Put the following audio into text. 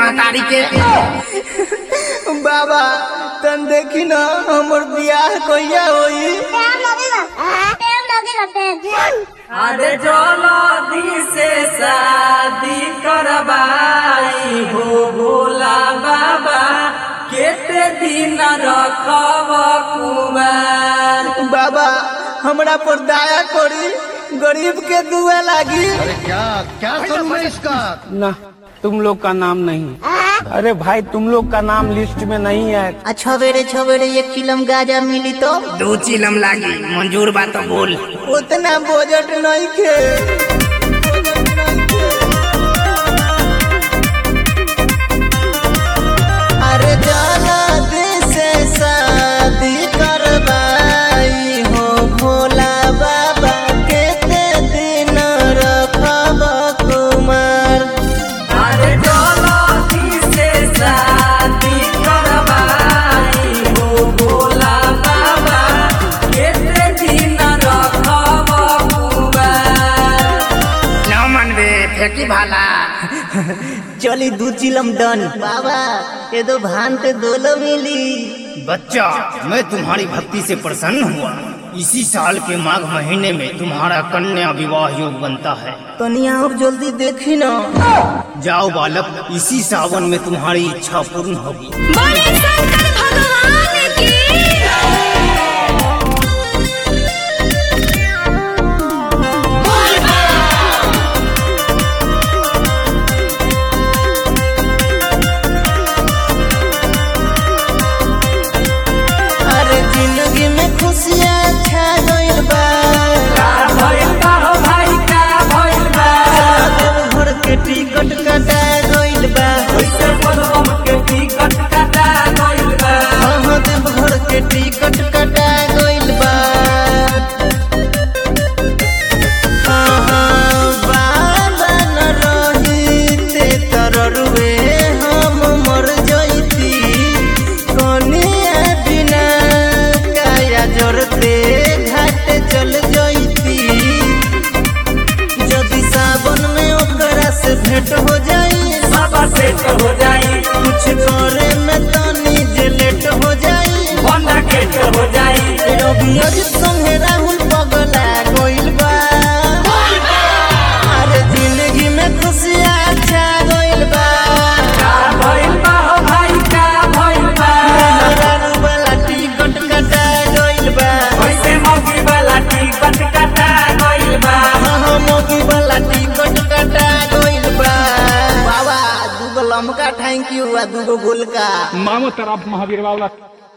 महतारी के। बाबा तन देखी न हमर बियाह कहिया होई। अरे जल्दी से शादी करवाई हो भोला बाबा, केते दिन रखब कुमार। बाबा हमरा पर दया करी, गरीब के दुआ लागी। अरे क्या क्या करूं मैं इसका? ना तुम लोग का नाम नहीं। अरे भाई तुम लोग का नाम लिस्ट में नहीं है। छवेरे छवेरे 1 चिलम गाजा मिली तो 2 चिलम लागी, मंजूर बा तो बोल। उतना बजट नहीं के। अरे जल्दी से शादी करवाई हो भोला बाबा, केते दिन रखब कुमार। अरे जल्दी से शादी करवाई हो भोला बाबा, केते दिन रखब कुमार। न मनबे फेंकी भाला। चली 2 चिलम डन। बाबा ये तो भान पे दोलो मिली। बच्चा मैं तुम्हारी भक्ति से प्रसन्न हुआ। इसी साल के माघ महीने में तुम्हारा कन्या विवाह योग बनता है। तनिया और जल्दी देखी ना। जाओ बालक, इसी सावन में तुम्हारी इच्छा पूर्ण होगी। बोले शंकर भगवान की। अरे जिंदगी में खुशियाँ छा गइल बा। का भइल बा हो भाई, का भइल बा? घर के टिकट कटा गइल बा। ओइसे बोलबम के टिकट कटा गइल बा। महादेव घर के टिकट कटा गइल बा। बाबा न रहिते तररुए हम मर जइती। कनिया बिना काया जरते घाट चल जइती। यदि सावन में ओकरा से भेंट हो जाई, सब सेट हो जाई, कुछ करे में तनी जे लेट हो जाई। बंद गेट हो जाई। रवि अजित संगे राहुल पगला गइल बा। अरे जिंदगी में खुशियाँ छा गइल बा। का भइल बा हो भाई, का भइल बा? मेहरारू वाला टिकट कटा गइल बा। ओइसे मौगी वाला टिकट कटा गइल बा। हाँ मोगी वाला टिकट कटा गइल बा। बाबा 2 लमका थैंक यू, 2 गोलका। मामो तरफ महावीर बाबा